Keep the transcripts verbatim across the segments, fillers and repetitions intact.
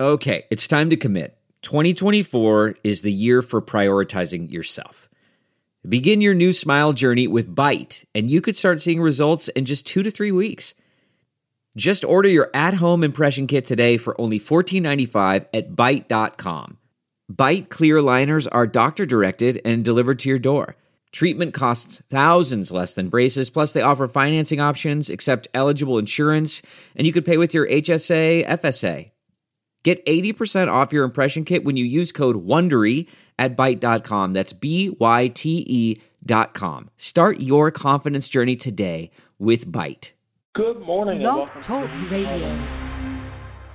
Okay, it's time to commit. twenty twenty-four is the year for prioritizing yourself. Begin your new smile journey with Byte, and you could start seeing results in just two to three weeks. Just order your at-home impression kit today for only fourteen ninety-five at byte dot com. Byte clear aligners are doctor-directed and delivered to your door. Treatment costs thousands less than braces, plus they offer financing options, accept eligible insurance, and you could pay with your H S A, F S A. Get eighty percent off your impression kit when you use code WONDERY at byte dot com. That's B Y T E dot com. Start your confidence journey today with Byte. Good morning and Love welcome Talk to Radio.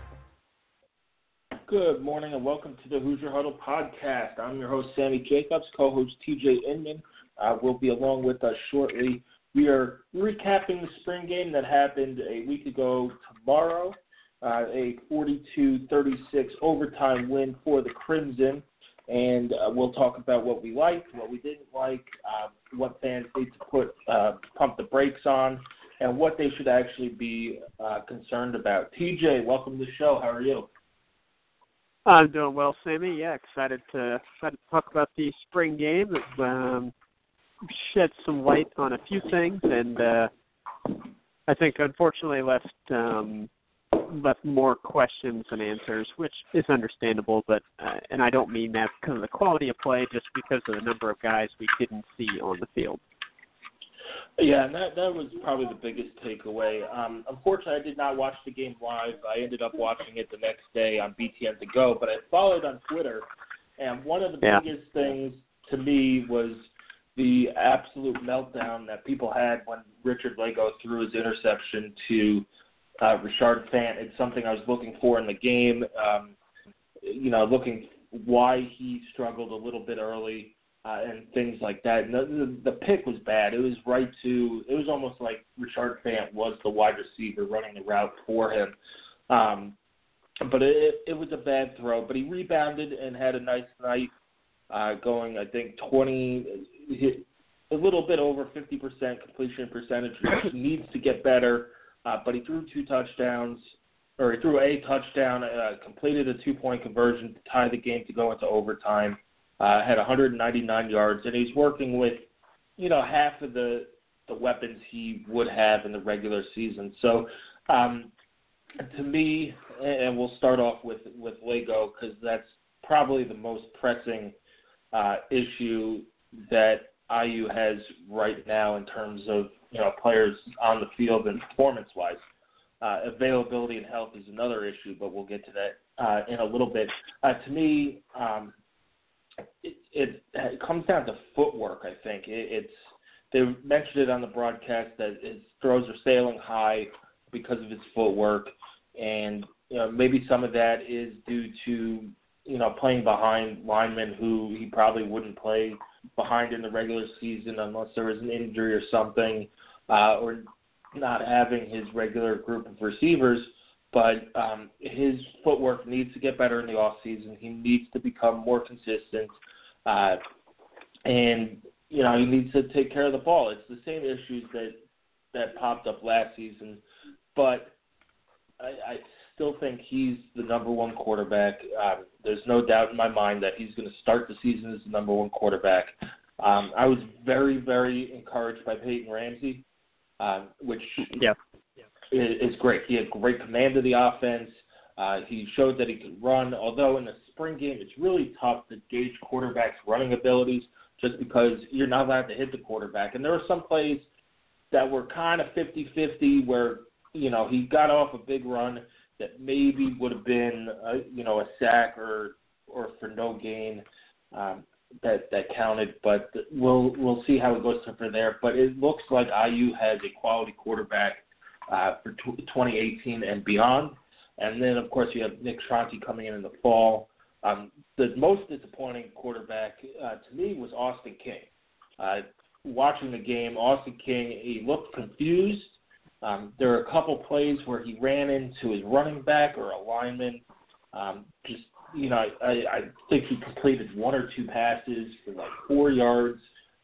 Good morning and welcome to the Hoosier Huddle podcast. I'm your host, Sammy Jacobs, co-host T J Inman. Uh, will be along with us shortly. We are recapping the spring game that happened a week ago tomorrow. Uh, a forty-two thirty-six overtime win for the Crimson, and uh, we'll talk about what we liked, what we didn't like, uh, what fans need to put uh, pump the brakes on, and what they should actually be uh, concerned about. T J, welcome to the show. How are you? I'm doing well, Sammy. Yeah, excited to, excited to talk about the spring game. It um, shed some light on a few things, and uh, I think unfortunately left um, left more questions than answers, which is understandable. But uh, and I don't mean that because of the quality of play, just because of the number of guys we didn't see on the field. Yeah, and that, that was probably the biggest takeaway. Um, unfortunately, I did not watch the game live. I ended up watching it the next day on B T N To Go, but I followed on Twitter, and one of the yeah. biggest things to me was the absolute meltdown that people had when Richard Lego threw his interception to uh, Richard Fant. It's something I was looking for in the game, um, you know, looking why he struggled a little bit early. Uh, and things like that. And the, the, the pick was bad. It was right to – it was almost like Richard Fant was the wide receiver running the route for him. Um, but it, it was a bad throw. But he rebounded and had a nice night uh, going, I think, twenty – a little bit over fifty percent completion percentage, which needs to get better. Uh, but he threw two touchdowns – or he threw a touchdown, uh, completed a two-point conversion to tie the game to go into overtime. Uh, had one hundred ninety-nine yards, and he's working with, you know, half of the the weapons he would have in the regular season. So, um, to me, and we'll start off with, with Lego because that's probably the most pressing uh, issue that I U has right now in terms of, you know, players on the field and performance-wise. Uh, availability and health is another issue, but we'll get to that uh, in a little bit. Uh, to me, um, It, it it comes down to footwork, I think. It, it's they mentioned it on the broadcast that his throws are sailing high because of his footwork, and you know maybe some of that is due to you know playing behind linemen who he probably wouldn't play behind in the regular season unless there was an injury or something, uh, or not having his regular group of receivers. But um, his footwork needs to get better in the offseason. He needs to become more consistent. Uh, and, you know, he needs to take care of the ball. It's the same issues that, that popped up last season. But I, I still think he's the number one quarterback. Um, there's no doubt in my mind that he's going to start the season as the number one quarterback. Um, I was very, very encouraged by Peyton Ramsey, um, which yeah. – is great. He had great command of the offense. Uh, he showed that he could run, although in the spring game it's really tough to gauge quarterbacks' running abilities just because you're not allowed to hit the quarterback. And there were some plays that were kind of fifty-fifty where, you know, he got off a big run that maybe would have been, a, you know, a sack or or for no gain um, that, that counted. But we'll, we'll see how it goes from there. But it looks like I U has a quality quarterback Uh, for twenty eighteen and beyond. And then, of course, you have Nick Tronti coming in in the fall. Um, the most disappointing quarterback uh, to me was Austin King. Uh, watching the game, Austin King, he looked confused. Um, there are a couple plays where he ran into his running back or a lineman. Um, just, you know, I, I think he completed one or two passes for like four yards.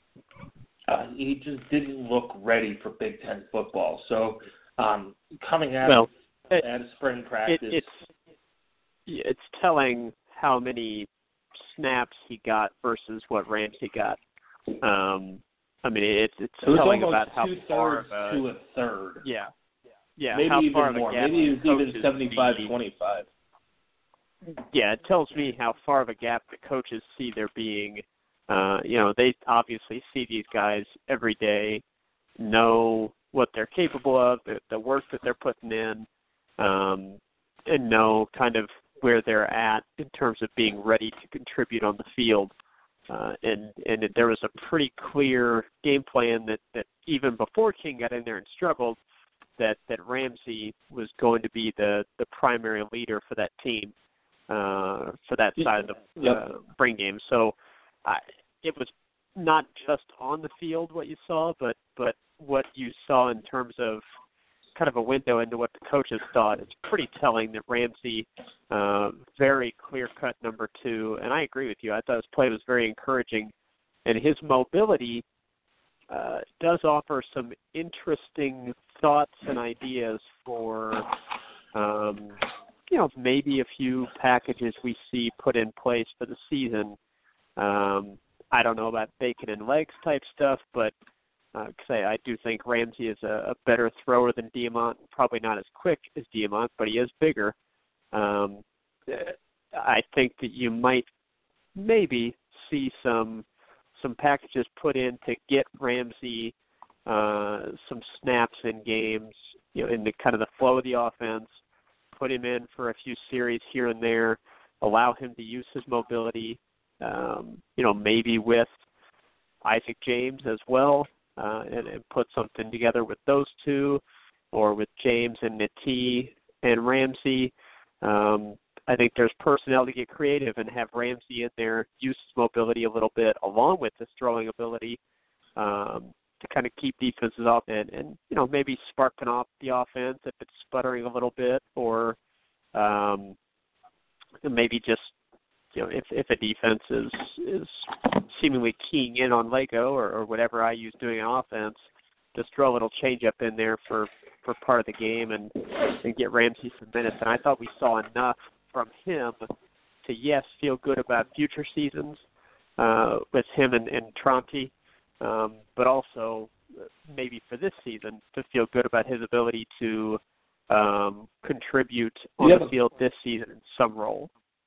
Uh, he just didn't look ready for Big Ten football. So, Um, coming out well, of, out of spring practice. It, it's it's telling how many snaps he got versus what Ramsey got. Um, I mean, it's it's it was telling almost about how two far thirds of a, to a third. Yeah, yeah, maybe how even far more. Of a gap maybe it was even seventy-five see, twenty-five. Yeah, it tells me how far of a gap the coaches see there being. Uh, you know, they obviously see these guys every day, know what they're capable of, the, the work that they're putting in, um, and know kind of where they're at in terms of being ready to contribute on the field. Uh, and and there was a pretty clear game plan that, that even before King got in there and struggled, that, that Ramsey was going to be the, the primary leader for that team, uh, for that side of the yep. uh, spring game. So I, it was not just on the field what you saw, but, but what you saw in terms of kind of a window into what the coaches thought. It's pretty telling that Ramsey, uh, very clear-cut number two, and I agree with you. I thought his play was very encouraging, and his mobility uh, does offer some interesting thoughts and ideas for, um, you know, maybe a few packages we see put in place for the season. Um, I don't know about bacon and legs type stuff, but because uh, I, I do think Ramsey is a, a better thrower than Diamont, probably not as quick as Diamont, but he is bigger. Um, I think that you might maybe see some some packages put in to get Ramsey uh, some snaps in games, you know, in the kind of the flow of the offense, put him in for a few series here and there, allow him to use his mobility, um, you know, maybe with Isaac James as well. Uh, and, and put something together with those two, or with James and Nati and Ramsey. Um, I think there's personnel to get creative and have Ramsey in there, use his mobility a little bit, along with his throwing ability, um, to kind of keep defenses off and, and, you know, maybe sparking off the offense if it's sputtering a little bit, or um, maybe just, you know, if, if a defense is is seemingly keying in on Lego or, or whatever I use doing an offense, just throw a little change up in there for, for part of the game and, and get Ramsey some minutes. And I thought we saw enough from him to, yes, feel good about future seasons uh, with him and, and Tronti, um, but also maybe for this season to feel good about his ability to um, contribute on yep. the field this season in some role.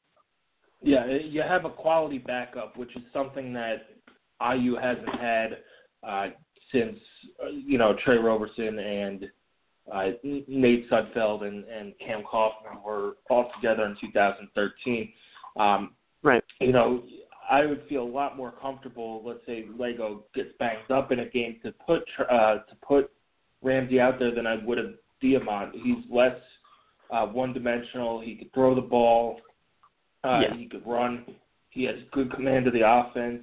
Yeah, you have a quality backup, which is something that I U hasn't had uh, since, uh, you know, Trey Roberson and uh, Nate Sudfeld and, and Cam Kaufman were all together in two thousand thirteen. Um, right. You know, I would feel a lot more comfortable, let's say Lego gets banged up in a game, to put uh, to put Ramsey out there than I would have Diamont. He's less uh, one-dimensional. He could throw the ball. Uh, yeah. He could run. He has good command of the offense.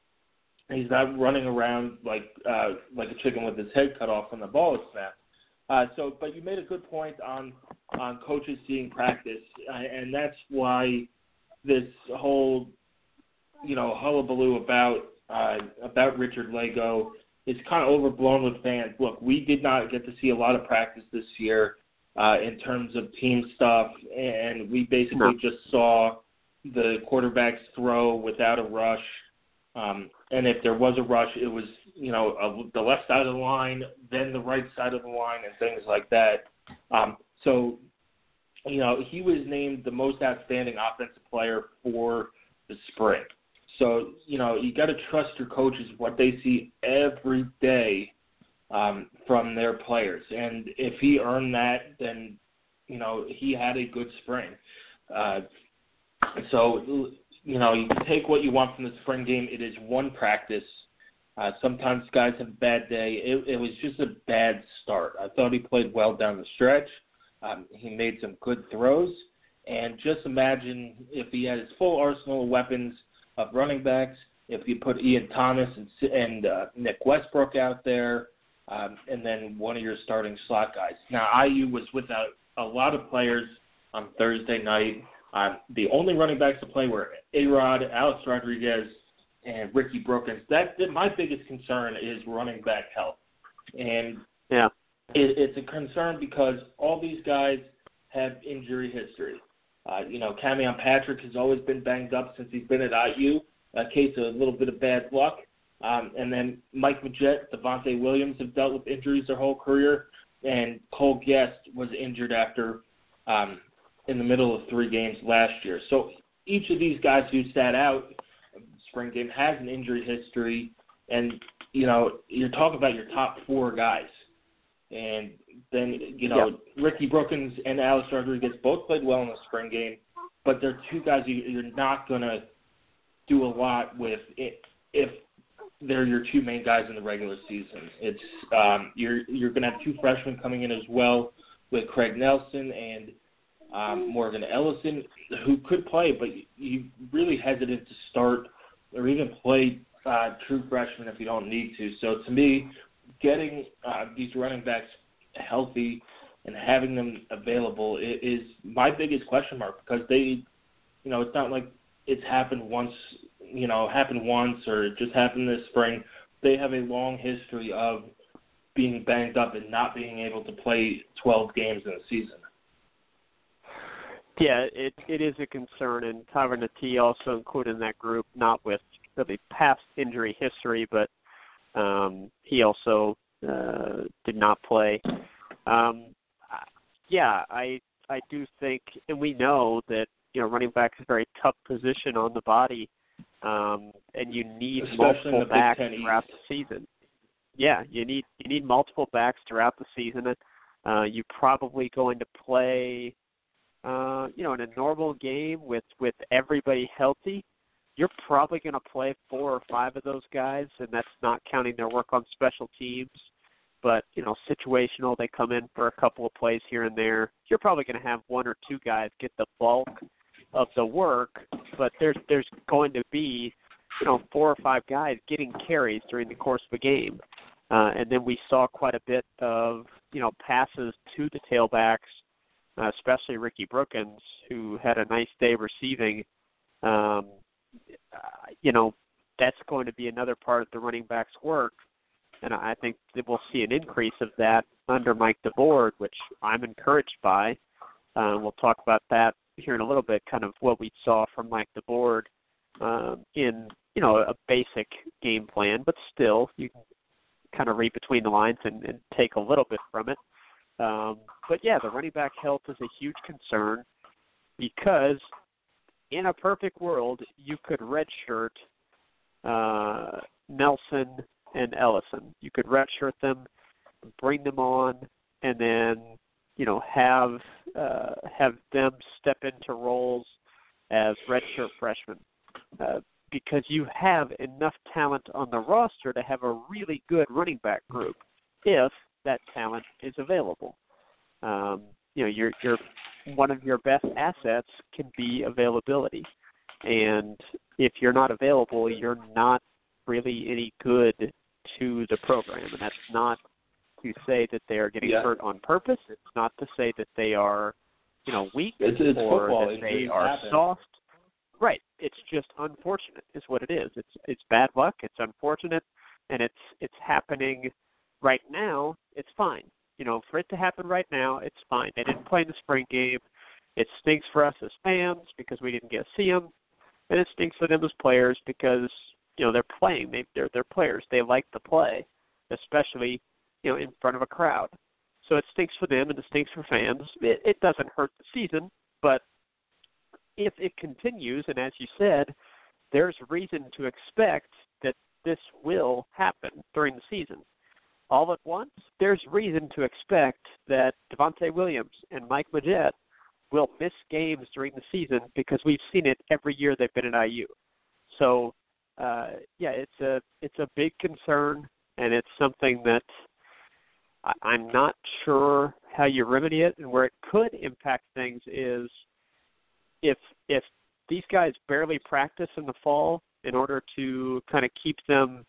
He's not running around like uh, like a chicken with his head cut off when the ball is snapped. Uh, so, but you made a good point on on coaches seeing practice, uh, and that's why this whole, you know, hullabaloo about uh, about Richard Lego is kind of overblown with fans. Look, we did not get to see a lot of practice this year uh, in terms of team stuff, and we basically no. just saw the quarterbacks throw without a rush. Um, and if there was a rush, it was, you know, a, the left side of the line, then the right side of the line, and things like that. Um, so, you know, he was named the most outstanding offensive player for the spring. So, you know, you got to trust your coaches, what they see every day um, from their players. And if he earned that, then, you know, he had a good spring. Uh, so, you know, you can take what you want from the spring game. It is one practice. Uh, sometimes guys have a bad day. It, it was just a bad start. I thought he played well down the stretch. Um, he made some good throws. And just imagine if he had his full arsenal of weapons of running backs, if you put Ian Thomas and, and uh, Nick Westbrook out there, um, and then one of your starting slot guys. Now, I U was without a lot of players on Thursday night. Um, the only running backs to play were A-Rod, Alex Rodriguez, and Ricky Brookins. That, that my biggest concern is running back health. And yeah. it, it's a concern because all these guys have injury history. Uh, you know, Camion Patrick has always been banged up since he's been at I U, a case of a little bit of bad luck. Um, and then Mike Majette, Devontae Williams have dealt with injuries their whole career, and Cole Guest was injured after um, in the middle of three games last year. So each of these guys who sat out spring game has an injury history, and, you know, you're talking about your top four guys. And then, you know, yep. Ricky Brookins and Alex Rodriguez both played well in the spring game, but they're two guys you're not going to do a lot with if they're your two main guys in the regular season. It's um, you're you're going to have two freshmen coming in as well with Craig Nelson and um, Morgan Ellison, who could play, but you really hesitant to start or even play uh, true freshmen if you don't need to. So to me, getting uh, these running backs healthy and having them available is my biggest question mark, because they, you know, it's not like it's happened once, you know, happened once or it just happened this spring. They have a long history of being banged up and not being able to play twelve games in a season. Yeah, it it is a concern, and Tyron Natee also included in that group, not with really past injury history, but um, he also uh, did not play. Um, yeah, I I do think, and we know that, you know, running back is a very tough position on the body, um, and you need Especially multiple backs throughout East. the season. Yeah, you need you need multiple backs throughout the season. Uh, you're probably going to play, uh, you know, in a normal game with, with everybody healthy. You're probably going to play four or five of those guys, and that's not counting their work on special teams. But, you know, situational, they come in for a couple of plays here and there. You're probably going to have one or two guys get the bulk of the work, but there's there's going to be, you know, four or five guys getting carries during the course of a game. Uh, and then we saw quite a bit of, you know, passes to the tailbacks, uh, especially Ricky Brookins, who had a nice day receiving. Um, uh, you know, that's going to be another part of the running back's work. And I think that we'll see an increase of that under Mike DeBord, which I'm encouraged by. Uh, we'll talk about that here in a little bit, kind of what we saw from Mike DeBord um, in, you know, a basic game plan, but still you can kind of read between the lines and, and take a little bit from it. Um, but, yeah, the running back health is a huge concern because in a perfect world, you could redshirt uh, Nelson and Ellison. You could redshirt them, bring them on, and then, you know, have uh, have them step into roles as redshirt freshmen, uh, because you have enough talent on the roster to have a really good running back group if that talent is available. Um, you know, your your one of your best assets can be availability, and if you're not available, you're not really any good to the program. And that's not to say that they are getting yeah. hurt on purpose. It's not to say that they are, you know, weak it's, it's or football. that they are happen. soft. Right. It's just unfortunate is what it is. It's it's bad luck. It's unfortunate, and it's it's happening right now. It's fine. You know, for it to happen right now, it's fine. They didn't play in the spring game. It stinks for us as fans because we didn't get to see them, and it stinks for them as players because, you know, they're playing. They, they're they're players. They like to play, especially, you know, in front of a crowd. So it stinks for them and it stinks for fans. It, it doesn't hurt the season, but if it continues, and as you said, there's reason to expect that this will happen during the season. All at once, there's reason to expect that Devontae Williams and Mike Majette will miss games during the season because we've seen it every year they've been at I U. So, uh, yeah, it's a it's a big concern, and it's something that I, I'm not sure how you remedy it. And where it could impact things is if if these guys barely practice in the fall in order to kind of keep them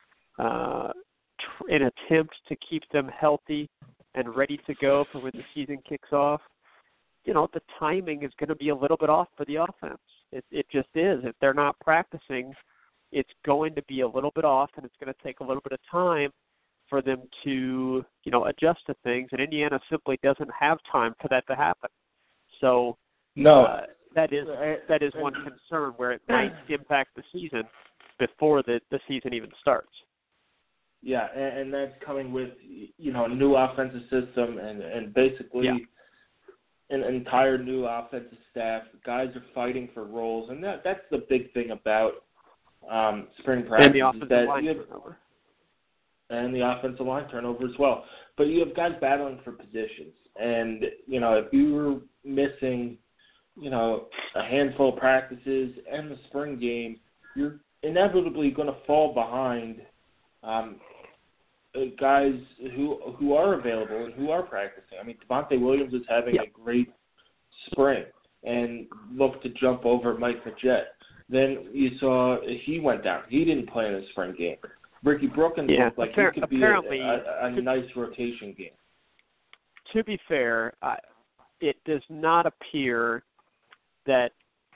uh, tr- an attempt to keep them healthy and ready to go for when the season kicks off, you know, the timing is going to be a little bit off for the offense. It, it just is. If they're not practicing, it's going to be a little bit off, and it's going to take a little bit of time for them to, you know, adjust to things. And Indiana simply doesn't have time for that to happen. So No, uh, that is that is one concern where it might impact the season before the, the season even starts. Yeah, and, and that's coming with, you know, a new offensive system and, and basically yeah. an entire new offensive staff. Guys are fighting for roles, and that that's the big thing about um, spring practice. And the offensive that line have, turnover. And the offensive line turnover as well. But you have guys battling for positions. And, you know, if you were missing, you know, a handful of practices and the spring game, you're inevitably going to fall behind um, guys who who are available and who are practicing. I mean, Devontae Williams is having yeah. a great spring and looked to jump over Mike Majette. Then you saw he went down. He didn't play in the spring game. Ricky Brookins yeah. looked like Appar- he could be a, a, a nice rotation game. To be fair, uh, it does not appear that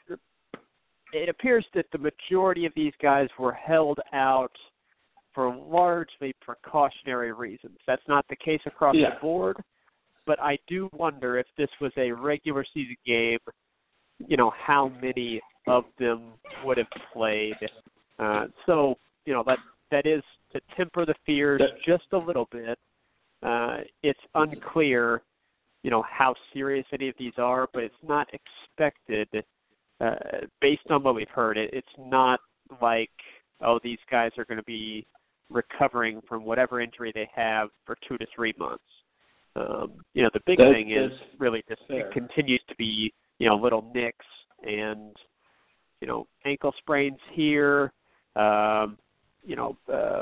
it appears that the majority of these guys were held out for largely precautionary reasons. That's not the case across yeah. the board, but I do wonder if this was a regular season game, you know, how many of them would have played. Uh, so, you know, that that is to temper the fears just a little bit. Uh, it's unclear, you know, how serious any of these are, but it's not expected, uh, based on what we've heard. It, it's not like, oh, these guys are going to be recovering from whatever injury they have for two to three months. Um, you know, the big that's, thing is really just fair. It continues to be, you know, little nicks and, you know, ankle sprains here, um, you know, uh,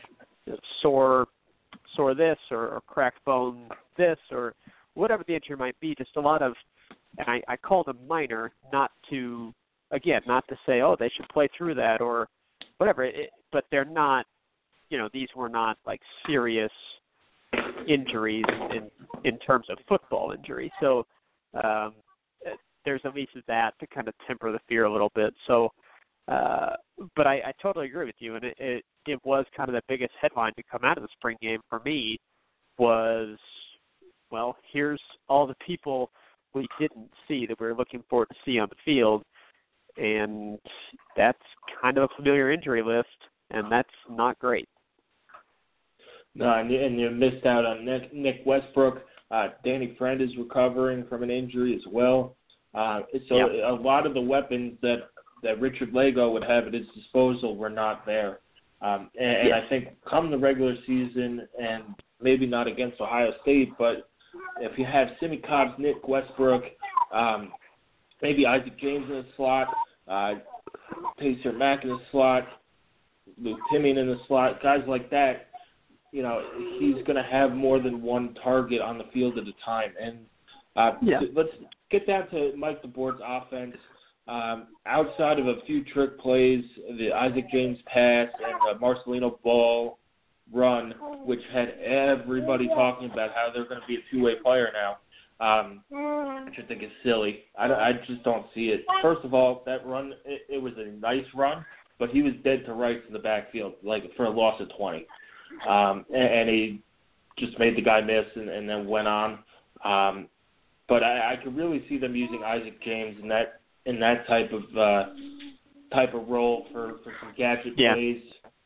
sore sore this or, or cracked bone this or whatever the injury might be. Just a lot of, and I, I call them minor, not to, again, not to say, oh, they should play through that or whatever, it, but they're not, you know, these were not like serious injuries in in terms of football injuries. So um, there's at least that to kind of temper the fear a little bit. So, uh, but I, I totally agree with you, and it, it it was kind of the biggest headline to come out of the spring game for me was, well, here's all the people we didn't see that we were looking forward to see on the field, and that's kind of a familiar injury list, and that's not great. No, and you, and you missed out on Nick, Nick Westbrook. Uh, Danny Friend is recovering from an injury as well. Uh, so yep. a lot of the weapons that, that Richard Lagow would have at his disposal were not there. Um, and, and yes. I think come the regular season, and maybe not against Ohio State, but if you have Simmie Cobbs, Nick Westbrook, um, maybe Isaac James in the slot, uh, Taysir Mack in the slot, Luke Timming in the slot, guys like that, you know, he's going to have more than one target on the field at a time. And uh, yeah. let's get down to Mike DeBoer's offense. Um, outside of a few trick plays, the Isaac James pass and the Marcelino Ball run, which had everybody talking about how they're going to be a two-way player now, um, which I think is silly. I, I just don't see it. First of all, that run, it, it was a nice run, but he was dead to rights in the backfield, like for a loss of twenty. Um, and, and he just made the guy miss and, and then went on. Um, but I, I could really see them using Isaac James in that in that type of uh, type of role for, for some gadget yeah. plays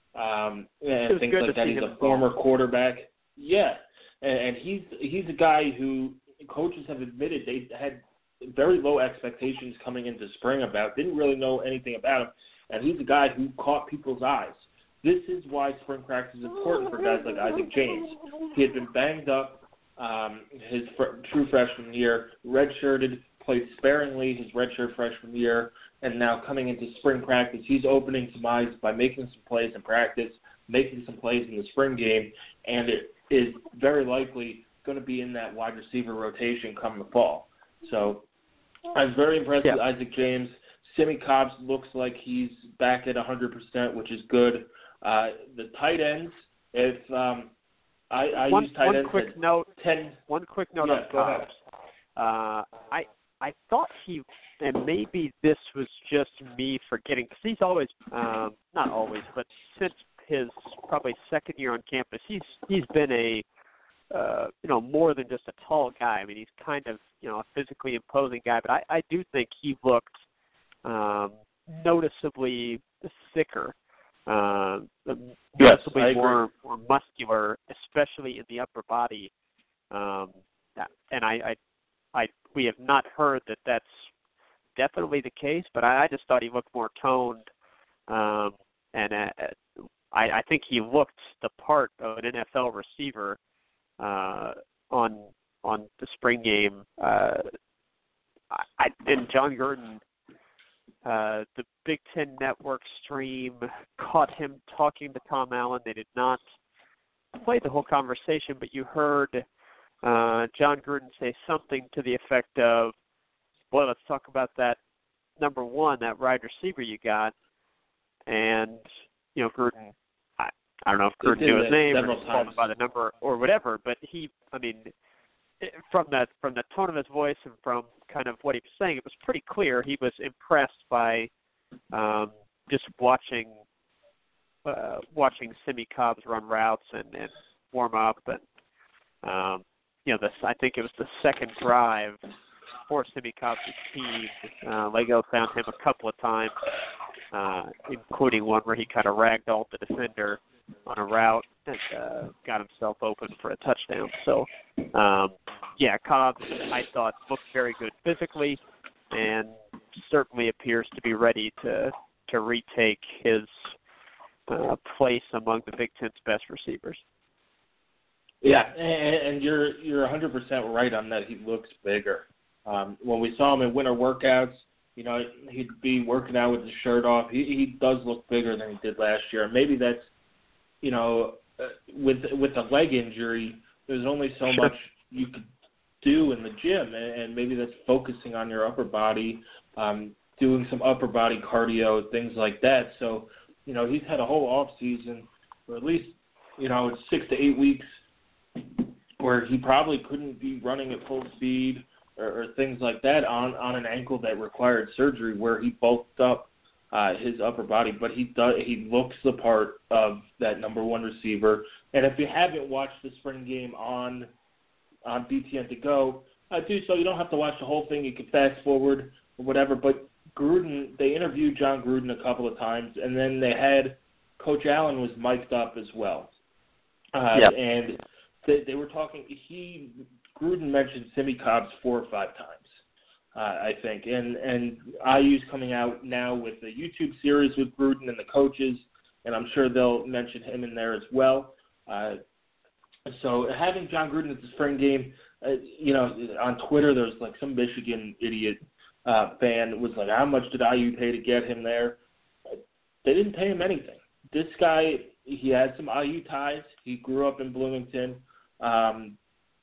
um, and things like that. He's a former former quarterback. Yeah, and, and he's he's a guy who coaches have admitted they had very low expectations coming into spring about, didn't really know anything about him, and he's a guy who caught people's eyes. This is why spring practice is important for guys like Isaac James. He had been banged up um, his fr- true freshman year, redshirted, played sparingly his redshirt freshman year, and now coming into spring practice, he's opening some eyes by making some plays in practice, making some plays in the spring game, and it is very likely going to be in that wide receiver rotation come the fall. So I was very impressed yeah. with Isaac James. Simmie Cobbs looks like he's back at one hundred percent, which is good. Uh, the tight ends, if um, I, I one, use tight one ends quick at note, ten. One quick note yeah, on Cobbs. Uh, I I thought he, and maybe this was just me forgetting, because he's always, um, not always, but since his probably second year on campus, he's he's been a uh, you know, more than just a tall guy. I mean, he's kind of, you know, a physically imposing guy, but I, I do think he looked um, noticeably thicker, uh, noticeably yes, more, more muscular, especially in the upper body. Um, and I, I, I, we have not heard that that's definitely the case, but I, I just thought he looked more toned, um, and uh, I, I think he looked the part of an N F L receiver uh, on on the spring game. Uh, I, and John Gruden, uh, the Big Ten Network stream caught him talking to Tom Allen. They did not play the whole conversation, but you heard uh, John Gruden say something to the effect of, "Well, let's talk about that number one, that wide receiver you got." And you know, Gruden, I, I don't know if Gruden knew his name or just called him by the number or whatever, but he, I mean, from that from the tone of his voice and from kind of what he was saying, it was pretty clear he was impressed by um, just watching uh, watching Simmie Cobbs run routes and, and warm up, and um, you know, this I think it was the second drive for Simmie Cobbs' team. Uh, Lego found him a couple of times, uh, including one where he kind of ragdolled the defender on a route and uh, got himself open for a touchdown. So, um, yeah, Cobbs, I thought, looked very good physically and certainly appears to be ready to to retake his uh, place among the Big Ten's best receivers. Yeah, and, and you're you're one hundred percent right on that. He looks bigger. Um, when we saw him in winter workouts, you know, he'd be working out with his shirt off. He he does look bigger than he did last year. Maybe that's, you know, uh, with with a leg injury, there's only so Sure. much you could do in the gym, and, and maybe that's focusing on your upper body, um, doing some upper body cardio, things like that. So, you know, he's had a whole off season, or at least, you know, it's six to eight weeks where he probably couldn't be running at full speed or, or things like that on, on an ankle that required surgery, where he bulked up uh, his upper body. But he does, he looks the part of that number one receiver. And if you haven't watched the spring game on on B T N to go, uh, do so. You don't have to watch the whole thing. You can fast forward or whatever. But Gruden, they interviewed John Gruden a couple of times, and then they had Coach Allen was mic'd up as well. Uh, Yep. And they, they were talking. He Gruden mentioned Simmie Cobbs four or five times, uh, I think. And and I U's coming out now with a YouTube series with Gruden and the coaches, and I'm sure they'll mention him in there as well. Uh, so having John Gruden at the spring game, uh, you know, on Twitter, there's like some Michigan idiot uh, fan was like, how much did I U pay to get him there? They didn't pay him anything. This guy, he had some I U ties. He grew up in Bloomington. Um,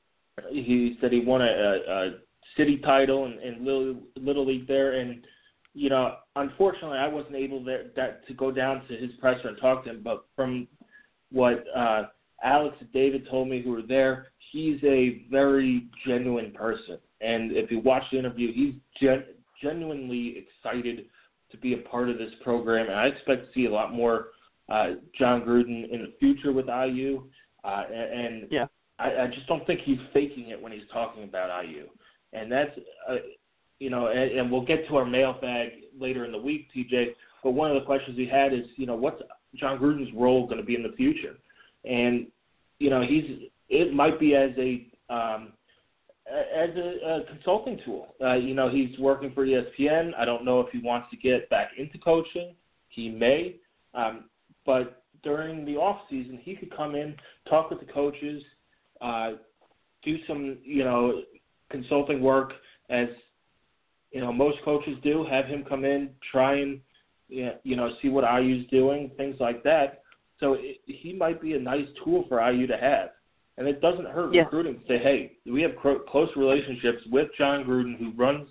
he said he won a, a, a city title in, in Little, Little League there. And, you know, unfortunately, I wasn't able there, that, to go down to his presser and talk to him. But from what uh, Alex and David told me who were there, he's a very genuine person. And if you watch the interview, he's gen- genuinely excited to be a part of this program. And I expect to see a lot more uh, John Gruden in the future with I U. Uh, and and Yeah. I, I just don't think he's faking it when he's talking about I U. And that's, uh, you know, and, and we'll get to our mailbag later in the week, T J. But one of the questions he had is, you know, what's John Gruden's role going to be in the future? And, you know, he's it might be as a um, as a, a consulting tool. Uh, you know, he's working for E S P N. I don't know if he wants to get back into coaching. He may. Um, but during the off season, he could come in, talk with the coaches, uh, do some, you know, consulting work as, you know, most coaches do, have him come in, try and, you know, see what I U's doing, things like that. So it, he might be a nice tool for I U to have. And it doesn't hurt Yeah. recruiting to say, hey, we have cro- close relationships with John Gruden, who runs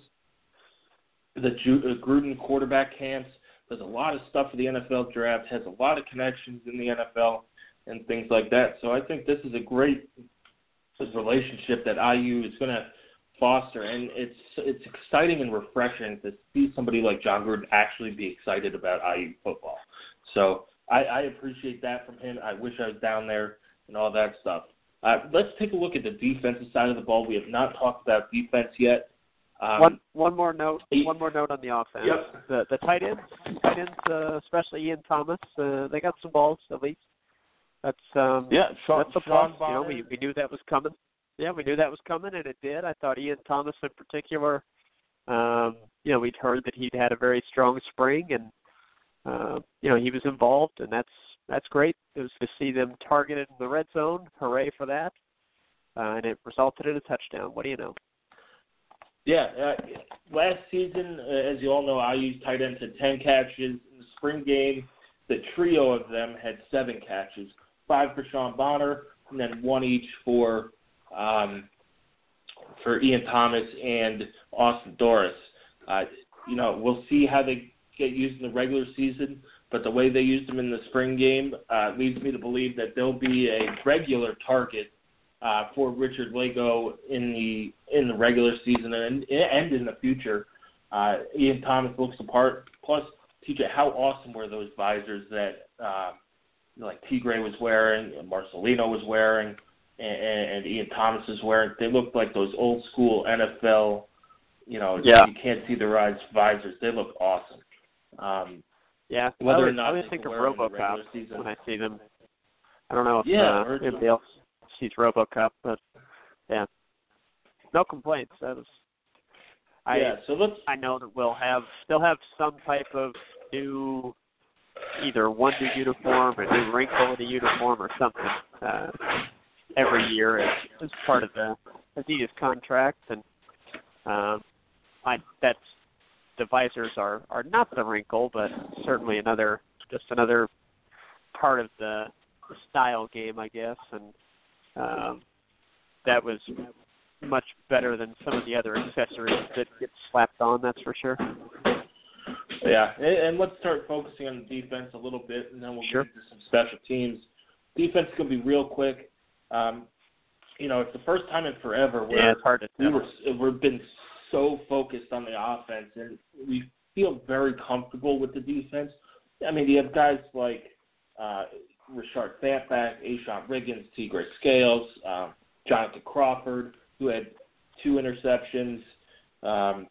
the Ju- uh, Gruden quarterback camps, does a lot of stuff for the N F L draft, has a lot of connections in the N F L and things like that. So I think this is a great relationship that I U is going to foster, and it's it's exciting and refreshing to see somebody like John Gruden actually be excited about I U football. So I, I appreciate that from him. I wish I was down there and all that stuff. Uh, let's take a look at the defensive side of the ball. We have not talked about defense yet. Um, one one more note. Eight. One more note on the offense. Yep. The the tight ends, tight ends, uh, especially Ian Thomas. Uh, they got some balls at least. That's um. Yeah, Sean, that's a Sean plus. You know, we we knew that was coming. Yeah, we knew that was coming, and it did. I thought Ian Thomas in particular. Um, you know, we'd heard that he'd had a very strong spring, and uh, you know, he was involved, and that's that's great. It was to see them targeted in the red zone. Hooray for that! Uh, and it resulted in a touchdown. What do you know? Yeah, uh, last season, uh, as you all know, I used tight ends had ten catches. In the spring game, the trio of them had seven catches, five for Sean Bonner, and then one each for um, for Ian Thomas and Austin Doris. Uh, you know, we'll see how they get used in the regular season, but the way they used them in the spring game uh, leads me to believe that they'll be a regular target Uh, for Richard Lego in the in the regular season and and in the future. Uh, Ian Thomas looks the part. Plus, T J, how awesome were those visors that uh, like Tigre was wearing, and Marcelino was wearing, and, and Ian Thomas is wearing? They looked like those old school N F L. You know, yeah. you can't see their eyes visors. They look awesome. Um, yeah, whether I always, or not I always they think can of wear them in the RoboCop regular season. when I see them. I don't know if Yeah, uh, anybody else sees RoboCop, but yeah, no complaints. That was. I, yeah, so let's. I know that we'll have still have some type of new, either one new uniform, a new wrinkle in the uniform, or something uh, every year as, as part of the Adidas contract, and um, I that's the visors are, are not the wrinkle, but certainly another just another part of the, the style game, I guess, and um, that was much better than some of the other accessories that get slapped on, that's for sure. Yeah, and, and let's start focusing on the defense a little bit, and then we'll sure. get into some special teams. Defense is going to be real quick. Um, you know, it's the first time in forever where yeah, it's hard to we tell. were, we've been so focused on the offense, and we feel very comfortable with the defense. I mean, you have guys like uh, Richard Fantback, Ashawn Riggins, Tigre Scales, um, Jonathan Crawford, who had two interceptions. Um,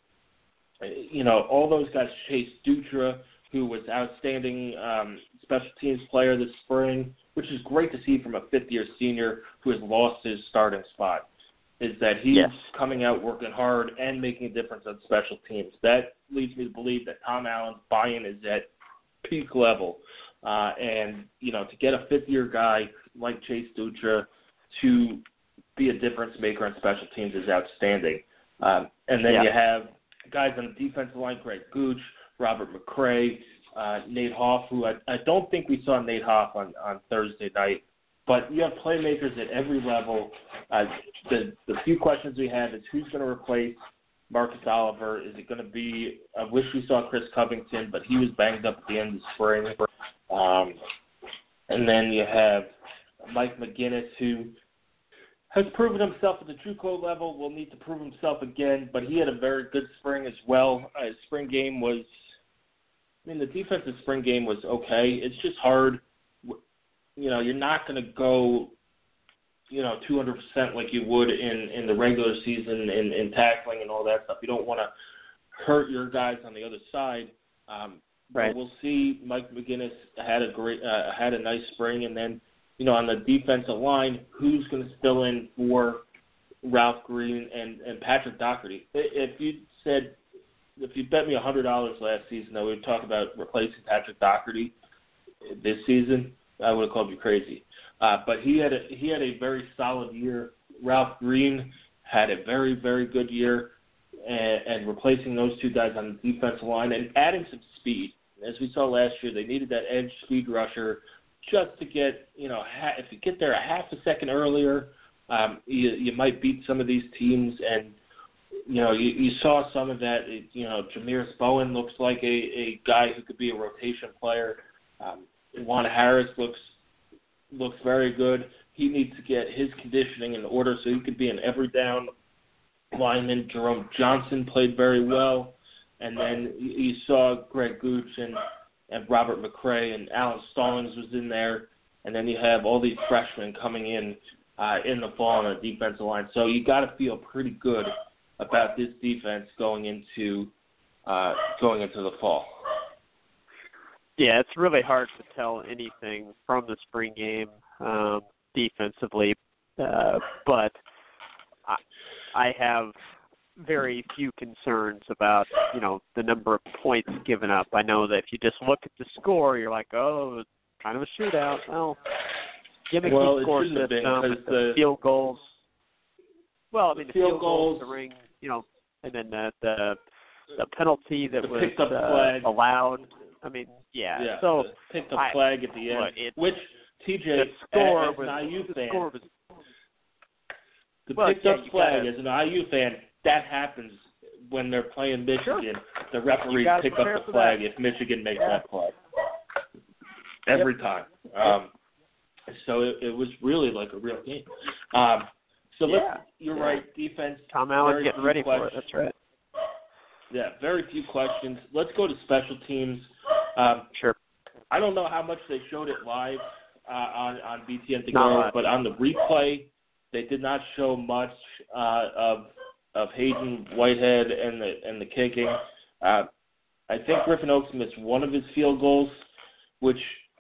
you know, all those guys, Chase Dutra, who was outstanding um, special teams player this spring, which is great to see from a fifth-year senior who has lost his starting spot, is that he's yes. coming out working hard and making a difference on special teams. That leads me to believe that Tom Allen's buy-in is at peak level. Uh, and, you know, to get a fifth-year guy like Chase Dutra to be a difference maker on special teams is outstanding. Um, and then yeah. you have guys on the defensive line, Greg Gooch, Robert McCray, uh, Nate Hoff, who I, I don't think we saw Nate Hoff on, on Thursday night. But you have playmakers at every level. Uh, the, the few questions we had is who's going to replace Marcus Oliver? Is it going to be – I wish we saw Chris Covington, but he was banged up at the end of the spring. Um, and then you have Mike McGinnis, who has proven himself at the JUCO level, will need to prove himself again, but he had a very good spring as well. Uh, his spring game was – I mean, the defensive spring game was okay. It's just hard. You know, you're not going to go – you know, two hundred percent like you would in, in the regular season in, in tackling and all that stuff. You don't want to hurt your guys on the other side. Um, right. But we'll see. Mike McGinnis had a great, uh, had a nice spring, and then, you know, on the defensive line, who's going to fill in for Ralph Green and, and Patrick Doherty? If you said, if you bet me a hundred dollars last season that we would talk about replacing Patrick Doherty this season, I would have called you crazy. Uh, but he had a, he had a very solid year. Ralph Green had a very, very good year, and, and replacing those two guys on the defensive line and adding some speed. As we saw last year, they needed that edge speed rusher just to get, you know, ha- if you get there a half a second earlier, um, you, you might beat some of these teams. And, you know, you, you saw some of that. You know, Jameis Bowen looks like a, a guy who could be a rotation player. Um, Juan Harris looks looks very good. He needs to get his conditioning in order so he could be an every down lineman. Jerome Johnson played very well. And then you saw Greg Gooch and, and Robert McCray and Alan Stallings was in there. And then you have all these freshmen coming in. uh, in the fall on the defensive line. So you got to feel pretty good about this defense going into uh, going into the fall. Yeah, it's really hard to tell anything from the spring game um, defensively, uh, but I, I have very few concerns about, you know, the number of points given up. I know that if you just look at the score, you're like, oh, it's kind of a shootout. Well, gimmicky well, score it system, been, the, the field goals. Well, I mean, the field, field goals, goals, the ring, you know, and then the the, the penalty that the was picked up uh, flag. allowed. I mean, yeah. Yeah, so the picked up I, flag at the end, look, it, which T J, the score as was, an I U the fan, score was, the well, picked yeah, up you flag gotta, as an I U fan, that happens when they're playing Michigan. Sure. The referees pick up the flag if Michigan makes yeah. that play. Every yep. time. Um, so it, it was really like a real game. Um, so yeah. let's, you're yeah. right, defense. Tom Allen very getting few ready questions. for it. That's right. Yeah, very few questions. Let's go to special teams. Um, Sure. I don't know how much they showed it live uh, on, on B T N to Not go, much. but on the replay, they did not show much uh, of of Hayden Whitehead and the and the kicking. Uh, I think Griffin Oaks missed one of his field goals, which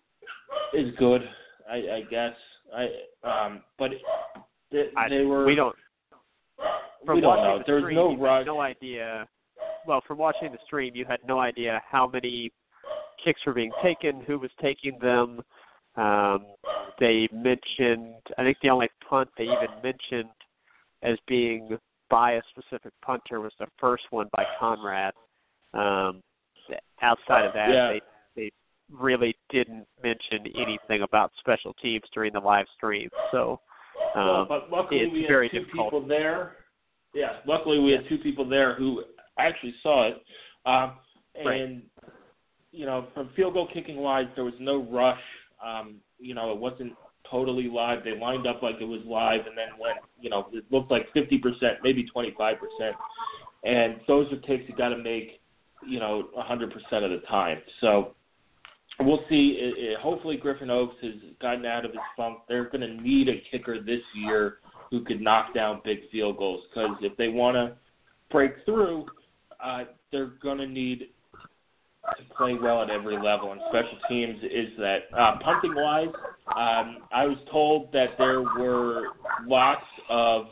is good, I, I guess. I um, but they, they I, were. We don't. From we don't watching know. the There's stream, no you had rush. no idea. Well, from watching the stream, you had no idea how many kicks were being taken, who was taking them. Um, they mentioned, I think the only punt they even mentioned as being by a specific punter was the first one by Conrad. Um, outside of that, Yeah. they they really didn't mention anything about special teams during the live stream. So um, well, but luckily it's we had very two difficult. people there. Yeah, luckily we had two people there who actually saw it. Um, and, Right. you know, from field goal kicking wise, there was no rush. Um, you know, it wasn't totally live. They lined up like it was live and then went, you know, it looked like fifty percent, maybe twenty-five percent. And those are kicks you got to make, you know, one hundred percent of the time. So we'll see. It, it, hopefully Griffin Oaks has gotten out of his funk. They're going to need a kicker this year who could knock down big field goals, because if they want to break through, uh, they're going to need to play well at every level, and special teams is that. Uh, punting-wise, um, I was told that there were lots of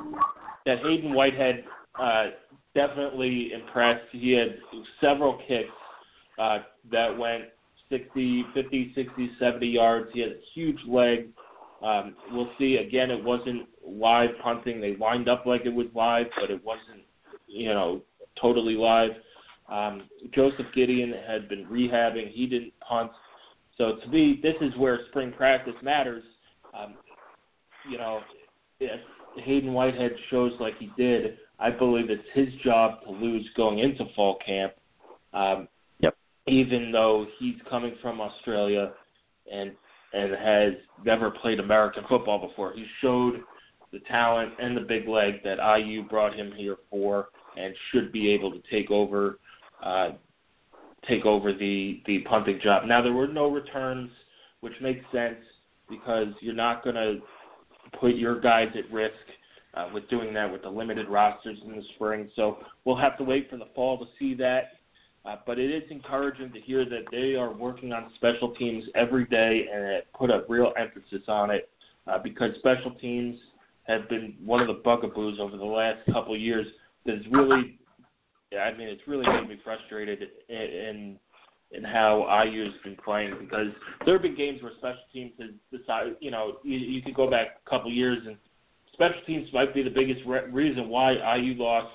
– that Hayden Whitehead uh, definitely impressed. He had several kicks uh, that went sixty, fifty, sixty, seventy yards. He had a huge leg. Um, we'll see. Again, it wasn't live punting. They lined up like it was live, but it wasn't, you know, totally live. Um, Joseph Gideon had been rehabbing. He didn't punt. So to me, this is where spring practice matters. Um, you know, if Hayden Whitehead shows like he did, I believe it's his job to lose going into fall camp. Um, Yep. Even though he's coming from Australia and and has never played American football before. He showed the talent and the big leg that I U brought him here for, and should be able to take over uh, take over the, the punting job. Now, there were no returns, which makes sense because you're not going to put your guys at risk uh, with doing that with the limited rosters in the spring. So we'll have to wait for the fall to see that. Uh, but it is encouraging to hear that they are working on special teams every day and put a real emphasis on it uh, because special teams have been one of the bugaboos over the last couple of years that's really, I mean, it's really made me frustrated in, in in how I U has been playing, because there have been games where special teams has decided, you know, you, you could go back a couple of years and special teams might be the biggest re- reason why I U lost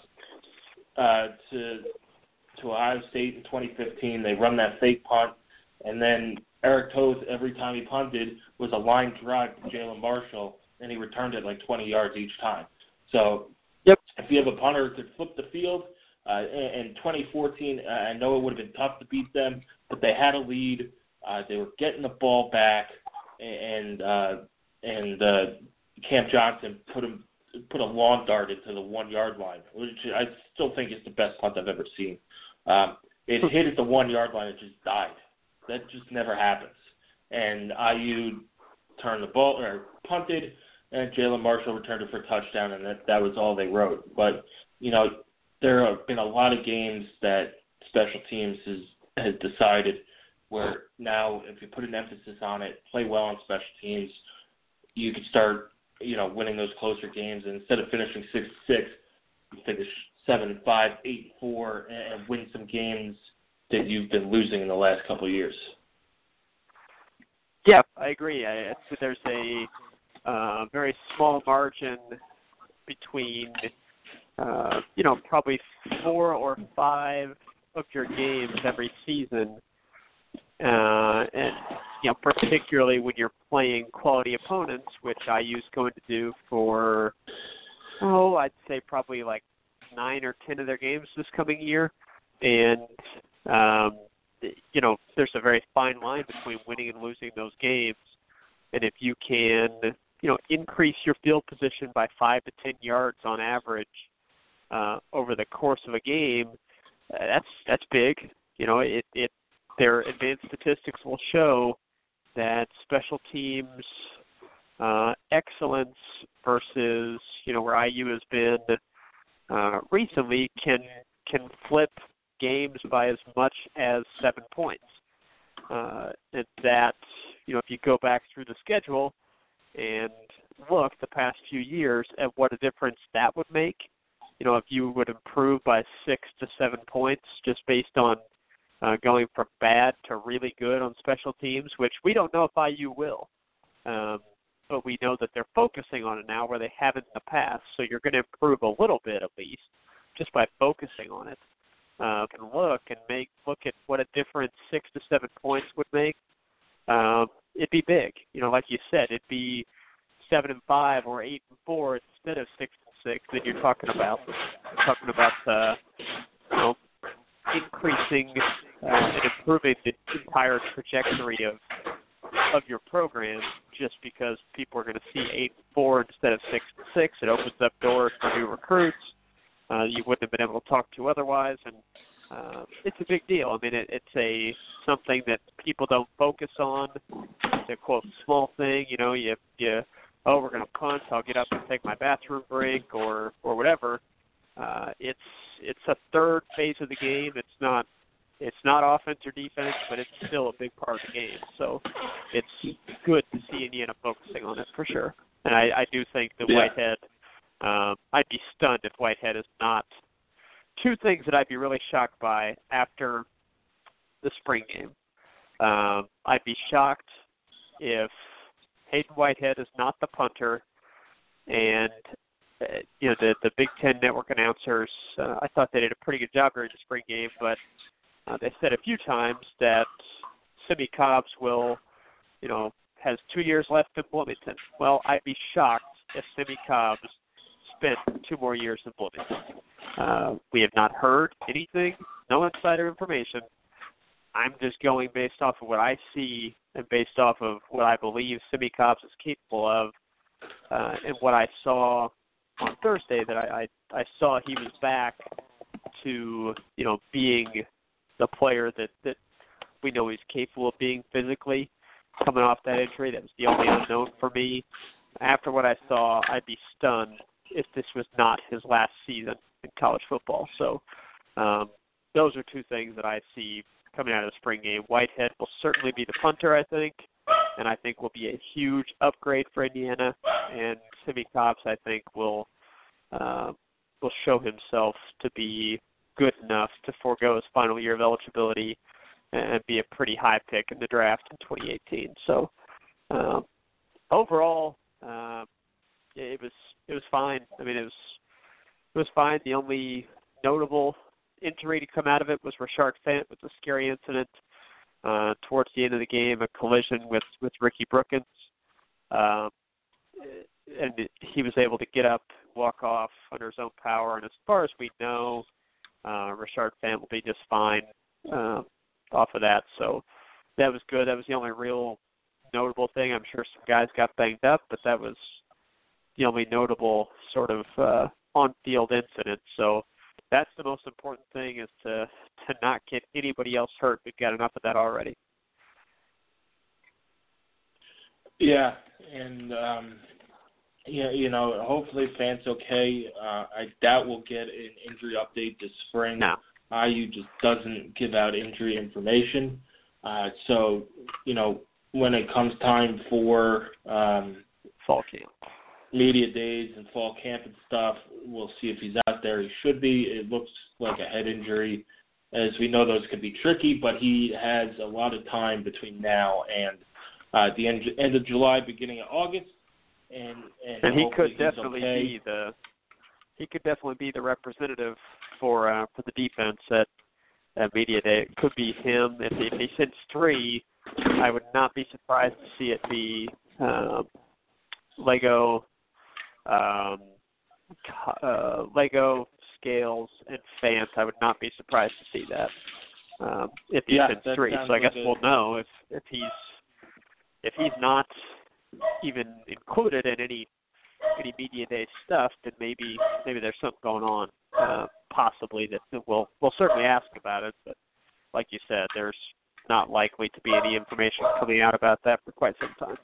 uh, to to Ohio State in twenty fifteen. They run that fake punt, and then Eric Toth, every time he punted, was a line drive to Jalen Marshall, and he returned it like twenty yards each time. So Yep. if you have a punter who could flip the field, uh, in, in twenty fourteen, uh, I know it would have been tough to beat them, but they had a lead. Uh, they were getting the ball back, and uh, and uh, Cam Johnson put him put a lawn dart into the one-yard line, which I still think is the best punt I've ever seen. Um, it hit at the one-yard line. It just died. That just never happens. And I U turned the ball or punted, and Jalen Marshall returned it for a touchdown, and that, that was all they wrote. But, you know, there have been a lot of games that special teams has, has decided where now if you put an emphasis on it, play well on special teams, you could start, you know, winning those closer games. And instead of finishing six to six, you finish seven and five, eight and four, and win some games that you've been losing in the last couple of years. Yeah, I agree. I, there's a uh, very small margin between, uh, you know, probably four or five of your games every season, uh, and you know, particularly when you're playing quality opponents, which I U's going to do for, oh, I'd say probably like nine or ten of their games this coming year, and um, you know, there's a very fine line between winning and losing those games. And if you can, you know, increase your field position by five to ten yards on average uh, over the course of a game, uh, that's that's big. You know, it, it their advanced statistics will show that special teams uh, excellence versus, you know, where I U has been uh, recently can can flip games by as much as seven points. Uh, and that, you know, if you go back through the schedule and look the past few years at what a difference that would make, you know, if you would improve by six to seven points just based on uh, going from bad to really good on special teams, which we don't know if I U will. Um, but we know that they're focusing on it now where they haven't in the past. So you're going to improve a little bit at least just by focusing on it. Uh, can look and make look at what a difference six to seven points would make. Um, it'd be big, you know. Like you said, it'd be seven and five or eight and four instead of six and six. That you're talking about. You're talking about uh, you know, increasing uh, and improving the entire trajectory of of your program just because people are going to see eight and four instead of six and six. It opens up doors for new recruits. Uh, you wouldn't have been able to talk to otherwise, and uh, it's a big deal. I mean, it, it's a something that people don't focus on. It's a quote small thing, you know. You, you oh, we're going to punt. I'll get up and take my bathroom break, or or whatever. Uh, it's it's a third phase of the game. It's not it's not offense or defense, but it's still a big part of the game. So it's good to see Indiana focusing on it for sure. And I, I do think that yeah. Whitehead. Um, I'd be stunned if Whitehead is not. Two things that I'd be really shocked by after the spring game. Um, I'd be shocked if Hayden Whitehead is not the punter, and uh, you know the the Big Ten Network announcers. Uh, I thought they did a pretty good job during the spring game, but uh, they said a few times that Simmie Cobbs will, you know, has two years left in Bloomington. Well, I'd be shocked if Simmie Cobbs spent two more years in Bloomington. Uh, we have not heard anything, no insider information. I'm just going based off of what I see and based off of what I believe Simmie Cobbs is capable of, uh, and what I saw on Thursday that I, I, I saw he was back to, you know, being the player that, that we know he's capable of being physically coming off that injury. That was the only unknown for me. After what I saw, I'd be stunned if this was not his last season in college football. So um, those are two things that I see coming out of the spring game. Whitehead will certainly be the punter, I think, and I think will be a huge upgrade for Indiana. And Simmie Cobbs, I think, will uh, will show himself to be good enough to forego his final year of eligibility and be a pretty high pick in the draft in twenty eighteen. So um, overall, uh, it was it was fine. I mean, it was it was fine. The only notable injury to come out of it was Rashard Fant with a scary incident uh, towards the end of the game, a collision with, with Ricky Brookins. Um, and he was able to get up, walk off under his own power. And as far as we know, uh, Rashard Fant will be just fine uh, off of that. So that was good. That was the only real notable thing. I'm sure some guys got banged up, but that was the only notable sort of uh, on-field incident. So that's the most important thing, is to to not get anybody else hurt. We've got enough of that already. Yeah, and um, Yeah, you know, hopefully Fant's okay. Uh, I doubt we'll get an injury update this spring. No. I U just doesn't give out injury information. Uh, so, you know, when it comes time for um, fall camp, media days and fall camp and stuff, we'll see if he's out there. He should be. It looks like a head injury. As we know, those can be tricky, but he has a lot of time between now and uh, the end, end of July, beginning of August. And, and, and he could definitely okay. be the he could definitely be the representative for uh, for the defense at, at media day. It could be him. If he, if he sends three, I would not be surprised to see it be um, Lego, um, uh, Lego, Scales, and Fant. I would not be surprised to see that um, if he yeah, sends three. So I guess like we'll know if if he's if he's not even included in any any media day stuff, then maybe maybe there's something going on, uh, possibly that we'll we'll certainly ask about it. But like you said, there's not likely to be any information coming out about that for quite some time.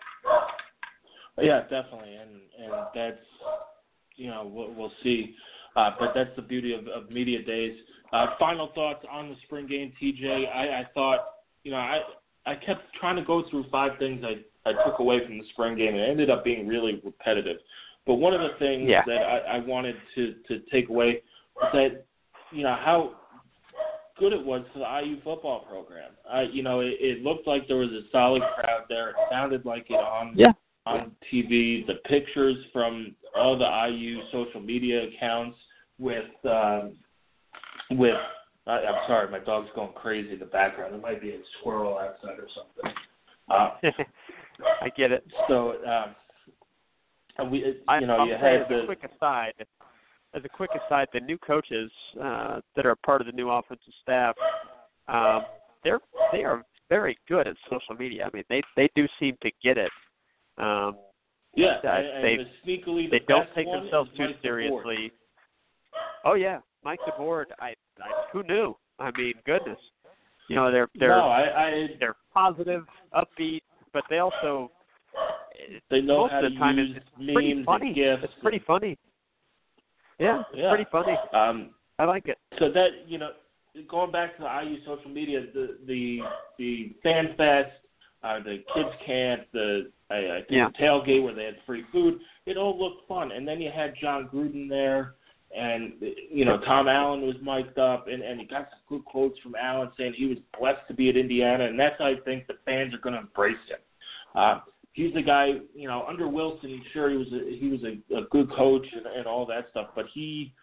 Yeah, definitely, and and that's you know we'll, we'll see, uh, but that's the beauty of, of media days. Uh, final thoughts on the spring game, T J. I, I thought you know I I kept trying to go through five things I. I took away from the spring game, and it ended up being really repetitive. But one of the things yeah. that I, I wanted to, to take away was that, you know, how good it was for the I U football program. Uh, you know, it, it looked like there was a solid crowd there. It sounded like it on yeah. on T V. The pictures from all the I U social media accounts with um, with I, I'm sorry, my dog's going crazy in the background. There might be a squirrel outside or something. Uh, I get it. So, um, and we, you know, I'll you say had as the a quick aside. As a quick aside, the new coaches uh, that are part of the new offensive staff, um, they're they are very good at social media. I mean, they they do seem to get it. Um, yeah, uh, and, they and the sneakily the they don't best take one themselves is too Mike seriously. Oh yeah, Mike DeBoard. I, I who knew? I mean, goodness. You know, they're they're no, I, I they're positive, upbeat, but they also they know most how of the to time use it's, it's memes pretty funny. and gifs. It's pretty funny. Yeah, it's yeah. pretty funny. Um, I like it. so that you know, going back to the I U social media, the the the fan fest, uh, the kids camp, the I, I think yeah. the tailgate where they had free food, it all looked fun. And then you had John Gruden there. And, you know, Tom Allen was mic'd up, and, and he got some good quotes from Allen saying he was blessed to be at Indiana, and that's how I think the fans are going to embrace him. Uh, he's the guy, you know, under Wilson, sure, he was a, he was a, a good coach and, and all that stuff, but he,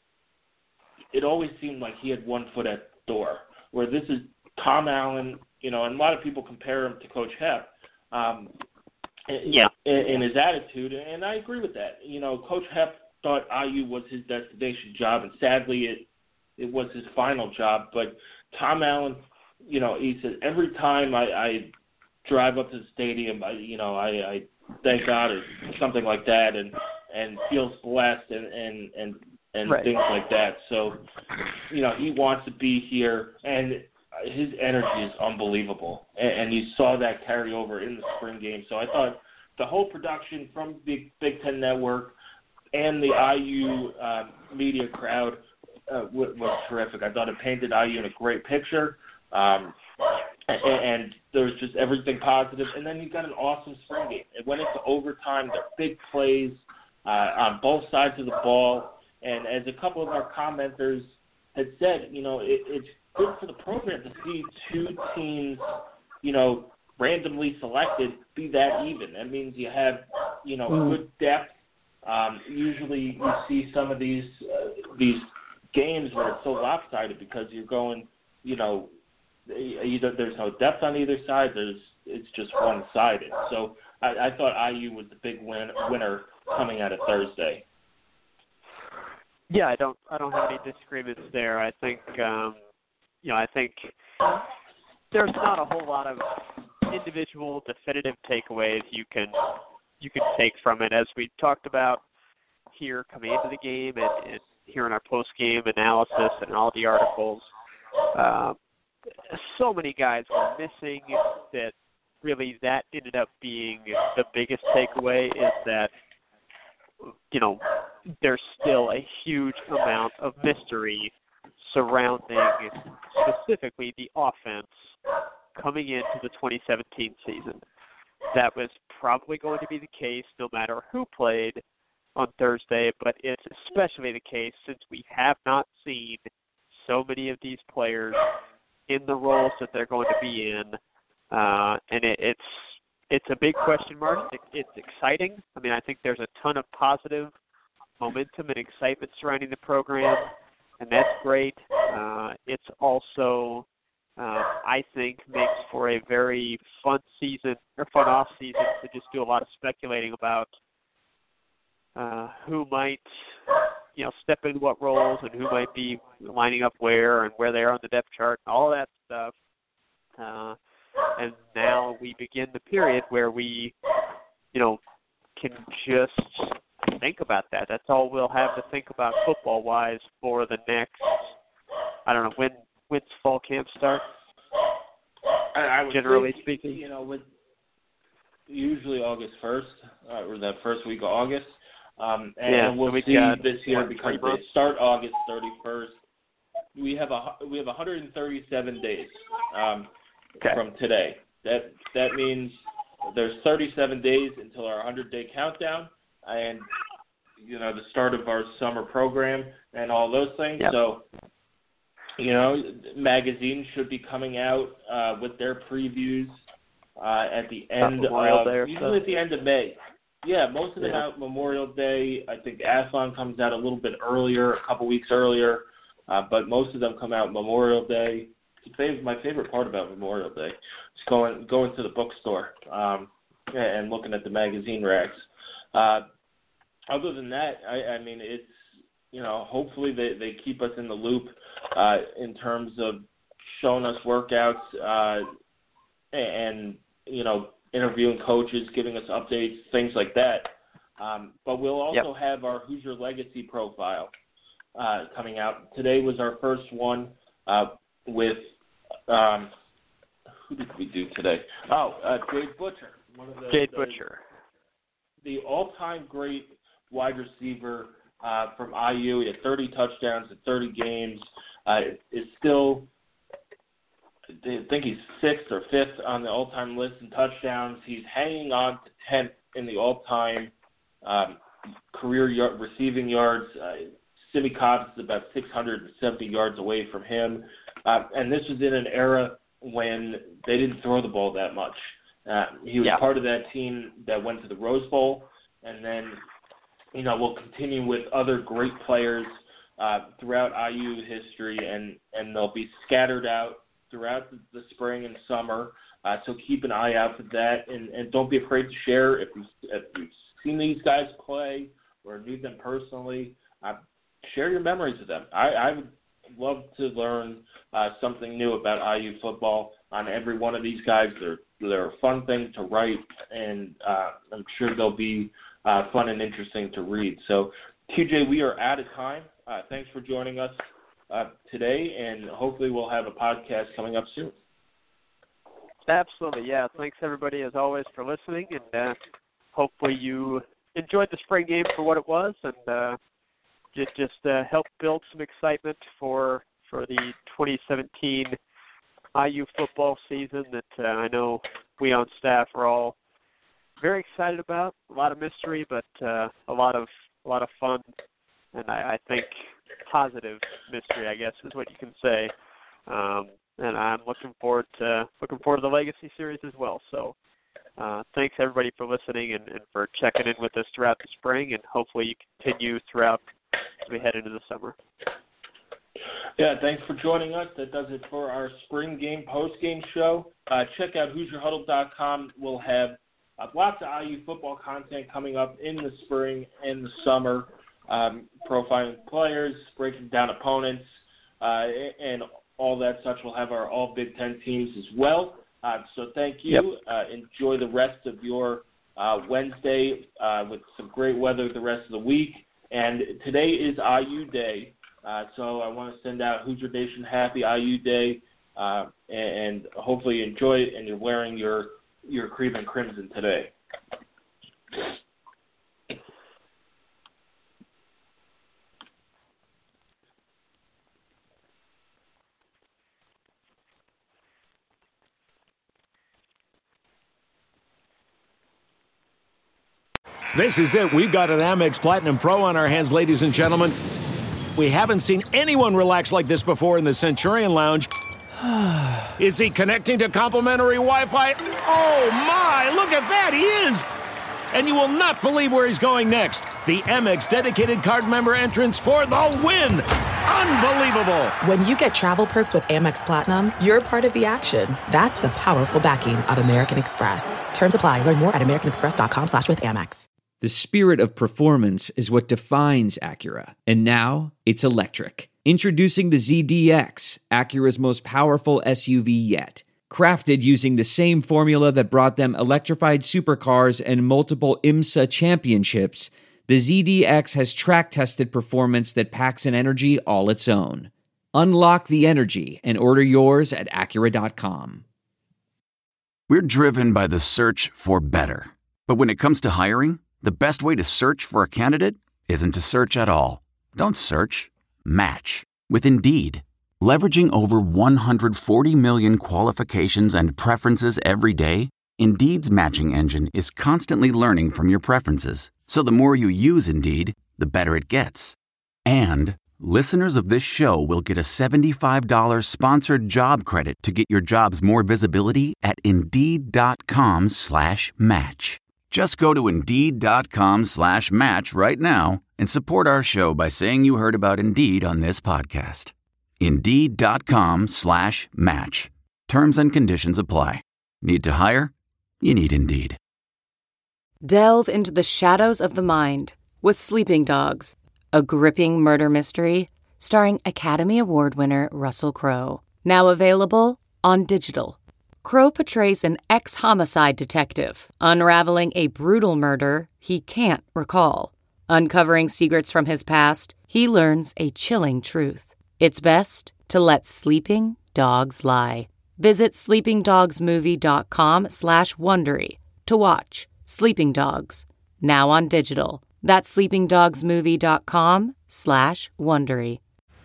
it always seemed like he had one foot at the door, where this is Tom Allen, you know, and a lot of people compare him to Coach Hep. Um, yeah. In, in his attitude, and I agree with that. You know, Coach Hep thought I U was his destination job, and sadly it it was his final job. But Tom Allen, you know, he said every time I, I drive up to the stadium, I you know I, I thank God or something like that, and and feels blessed and and and, and right. things like that. So, you know, he wants to be here, and his energy is unbelievable, and, and you saw that carry over in the spring game. So I thought the whole production from the Big Ten Network and the I U uh, media crowd uh, w- was terrific. I thought it painted I U in a great picture, um, and, and there was just everything positive. And then you got an awesome spring game. It went into overtime. There were big plays uh, on both sides of the ball. And as a couple of our commenters had said, you know, it, it's good for the program to see two teams, you know, randomly selected be that even. That means you have, you know, mm. good depth. Um, usually you see some of these uh, these games where it's so lopsided because you're going, you know, either there's no depth on either side. There's it's just one-sided. So I, I thought I U was the big win, winner coming out of Thursday. Yeah, I don't I don't have any disagreements there. I think um, you know I think there's not a whole lot of individual definitive takeaways you can. you can take from it, as we talked about here coming into the game and, and here in our post-game analysis and all the articles. Uh, so many guys were missing that really that ended up being the biggest takeaway is that you know, there's still a huge amount of mystery surrounding specifically the offense coming into the twenty seventeen season. That was probably going to be the case no matter who played on Thursday, but it's especially the case since we have not seen so many of these players in the roles that they're going to be in, uh, and it, it's it's a big question mark. It, it's exciting. I mean, I think there's a ton of positive momentum and excitement surrounding the program, and that's great. Uh, it's also, uh, I think, makes for a very fun season or fun off season to just do a lot of speculating about uh, who might, you know, step in what roles and who might be lining up where and where they are on the depth chart, all that stuff. Uh, and now we begin the period where we, you know, can just think about that. That's all we'll have to think about football-wise for the next, I don't know, when when's fall camp start? I, I would generally think, speaking, you know, with usually August first uh, or that first week of August, um, and yeah, we'll so we see got this year what, because they months? start August thirty-first. We have a we have one hundred thirty-seven days um, okay. from today. That that means there's thirty-seven days until our hundred-day countdown, and you know the start of our summer program and all those things. Yep. So, you know, magazines should be coming out uh, with their previews uh, at the end Memorial of Day or usually so. at the end of May. Yeah, most of them Yeah. out Memorial Day. I think Athlon comes out a little bit earlier, a couple weeks earlier, uh, but most of them come out Memorial Day. It's my favorite part about Memorial Day is going going to the bookstore um, and looking at the magazine racks. Uh, other than that, I, I mean, it's, you know, hopefully they, they keep us in the loop uh, in terms of showing us workouts uh, and, you know, interviewing coaches, giving us updates, things like that. Um, but we'll also Yep. have our Hoosier Legacy profile uh, coming out. Today was our first one uh, with, um, who did we do today? Oh, uh, Jade Butcher. One of the, Jade the, Butcher. The all-time great wide receiver uh, from I U. He had thirty touchdowns in thirty games. Uh, is still, I think he's sixth or fifth on the all-time list in touchdowns. He's hanging on to tenth in the all-time um, career yard, receiving yards. Uh, Simi Cobbs is about six hundred seventy yards away from him. Uh, and this was in an era when they didn't throw the ball that much. Uh, he was yeah. part of that team that went to the Rose Bowl, and then, you know, we'll continue with other great players uh, throughout I U history, and, and they'll be scattered out throughout the, the spring and summer. Uh, so keep an eye out for that, and, and don't be afraid to share if you've, if you've seen these guys play or knew them personally. Uh, share your memories with them. I, I would love to learn uh, something new about I U football on every one of these guys. They're they're a fun thing to write, and uh, I'm sure they'll be uh, fun and interesting to read. So, T J, we are out of time. Uh, thanks for joining us uh, today, and hopefully we'll have a podcast coming up soon. Absolutely, yeah. Thanks, everybody, as always, for listening, and uh, hopefully you enjoyed the spring game for what it was, and uh, just just uh, help build some excitement for for the twenty seventeen I U football season that uh, I know we on staff are all very excited about. A lot of mystery, but uh, a lot of a lot of fun, and I, I think positive mystery, I guess, is what you can say. Um, and I'm looking forward to looking forward to the Legacy series as well. So, uh, thanks everybody for listening and, and for checking in with us throughout the spring, and hopefully you continue throughout as we head into the summer. Yeah, thanks for joining us. That does it for our spring game, post-game show. Uh, check out Hoosier Huddle dot com. We'll have uh, lots of I U football content coming up in the spring and the summer, um, profiling players, breaking down opponents, uh, and all that such. We'll have our all Big Ten teams as well. Uh, so thank you. Yep. Uh, enjoy the rest of your uh, Wednesday uh, with some great weather the rest of the week. And today is I U Day. Uh, so I want to send out Hoosier Nation happy I U Day, uh, and, and hopefully you enjoy it and you're wearing your, your cream and crimson today. This is it. We've got an Amex Platinum Pro on our hands, ladies and gentlemen. We haven't seen anyone relax like this before in the Centurion Lounge. Is he connecting to complimentary Wi-Fi? Oh, my. Look at that. He is. And you will not believe where he's going next. The Amex dedicated card member entrance for the win. Unbelievable. When you get travel perks with Amex Platinum, you're part of the action. That's the powerful backing of American Express. Terms apply. Learn more at americanexpress.com slash with Amex. The spirit of performance is what defines Acura. And now it's electric. Introducing the Z D X, Acura's most powerful S U V yet. Crafted using the same formula that brought them electrified supercars and multiple IMSA championships, the Z D X has track-tested performance that packs an energy all its own. Unlock the energy and order yours at Acura dot com. We're driven by the search for better. But when it comes to hiring, the best way to search for a candidate isn't to search at all. Don't search. Match with Indeed. Leveraging over one hundred forty million qualifications and preferences every day, Indeed's matching engine is constantly learning from your preferences. So the more you use Indeed, the better it gets. And listeners of this show will get a seventy-five dollars sponsored job credit to get your jobs more visibility at Indeed.com slash match. Just go to Indeed.com slash match right now and support our show by saying you heard about Indeed on this podcast. Indeed.com slash match. Terms and conditions apply. Need to hire? You need Indeed. Delve into the shadows of the mind with Sleeping Dogs, a gripping murder mystery starring Academy Award winner Russell Crowe. Now available on digital. Crowe portrays an ex-homicide detective unraveling a brutal murder he can't recall. Uncovering secrets from his past, he learns a chilling truth. It's best to let sleeping dogs lie. Visit sleepingdogsmovie.com slash Wondery to watch Sleeping Dogs, now on digital. That's sleepingdogsmovie.com slash Wondery.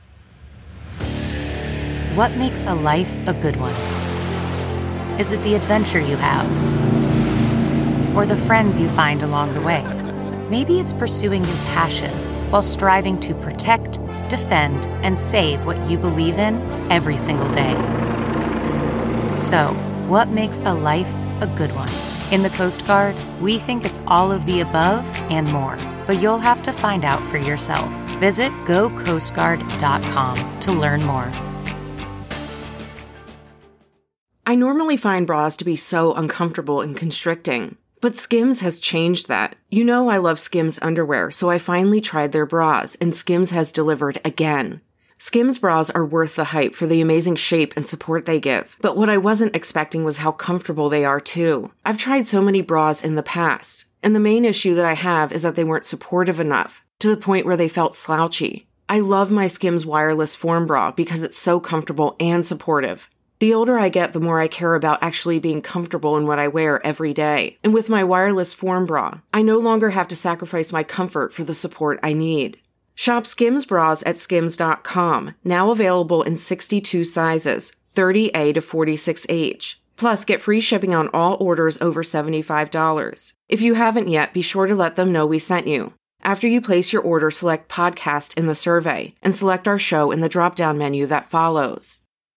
What makes a life a good one? Is it the adventure you have? Or the friends you find along the way? Maybe it's pursuing your passion while striving to protect, defend, and save what you believe in every single day. So, what makes a life a good one? In the Coast Guard, we think it's all of the above and more, but you'll have to find out for yourself. Visit go coast guard dot com to learn more. I normally find bras to be so uncomfortable and constricting, but Skims has changed that. You know I love Skims underwear, so I finally tried their bras, and Skims has delivered again. Skims bras are worth the hype for the amazing shape and support they give, but what I wasn't expecting was how comfortable they are too. I've tried so many bras in the past, and the main issue that I have is that they weren't supportive enough, to the point where they felt slouchy. I love my Skims wireless form bra because it's so comfortable and supportive. The older I get, the more I care about actually being comfortable in what I wear every day. And with my wireless form bra, I no longer have to sacrifice my comfort for the support I need. Shop Skims bras at skims dot com, now available in sixty-two sizes, thirty A to forty-six H. Plus, get free shipping on all orders over seventy-five dollars. If you haven't yet, be sure to let them know we sent you. After you place your order, select Podcast in the survey, and select our show in the drop-down menu that follows.